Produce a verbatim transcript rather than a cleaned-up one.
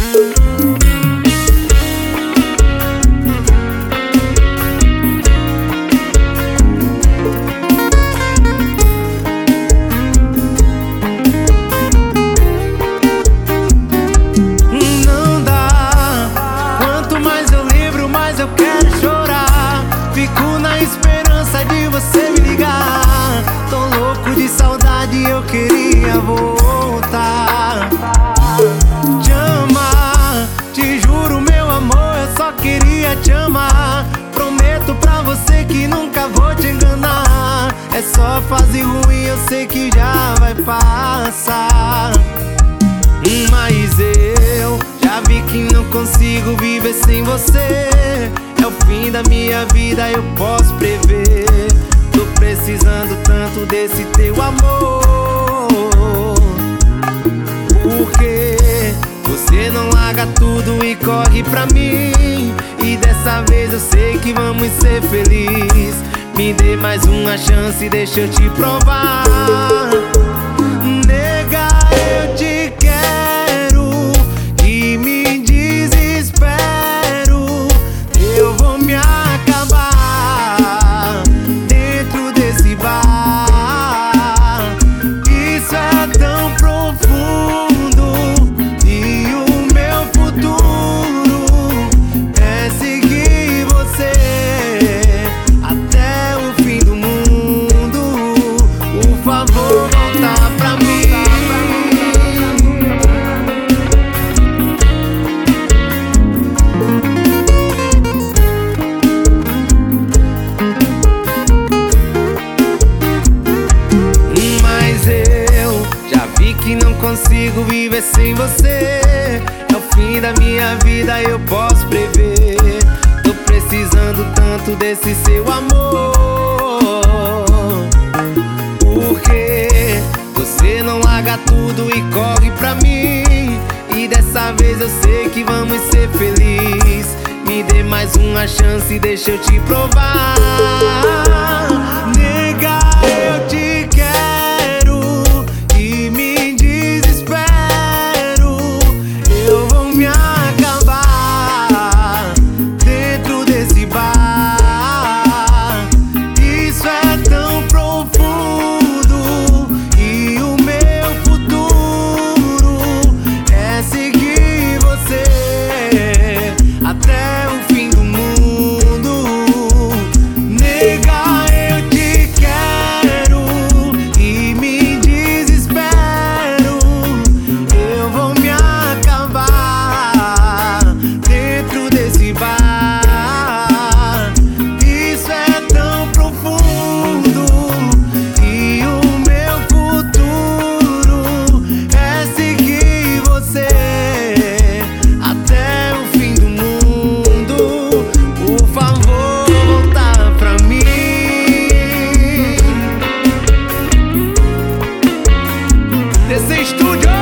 Eu queria voltar, te amar, te juro meu amor, eu só queria te amar. Prometo pra você que nunca vou te enganar. É só fase ruim, eu sei que já vai passar, mas eu já vi que não consigo viver sem você. É o fim da minha vida, eu posso prever. Tô precisando tanto desse teu amor. Por que você não larga tudo e corre pra mim? E dessa vez eu sei que vamos ser felizes. Me dê mais uma chance, deixa eu te provar. Nega, eu te quero e me desespero. Eu vou me acabar dentro desse bar. Isso é tão profundo e o meu futuro é seguir você até o fim do mundo. Por favor, volta pra mim. Mas eu já vi que não consigo viver sem você. É o fim da minha vida, eu posso prever. Tô precisando tanto desse seu amor. Por que você não larga tudo e corre pra mim? E dessa vez eu sei que vamos ser felizes. Me dê mais uma chance, deixa eu te provar. Nega, eu te quero e me desespero. Eu vou me acabar dentro desse bar. Isso é tão profundo e o meu futuro é seguir você até o fim do mundo. Nega, eu te quero e me desespero. Eu vou me acabar dentro desse bar. Isso é tão profundo e o meu futuro é seguir você até o fim do mundo. Por favor, volta pra mim. Desse estúdio.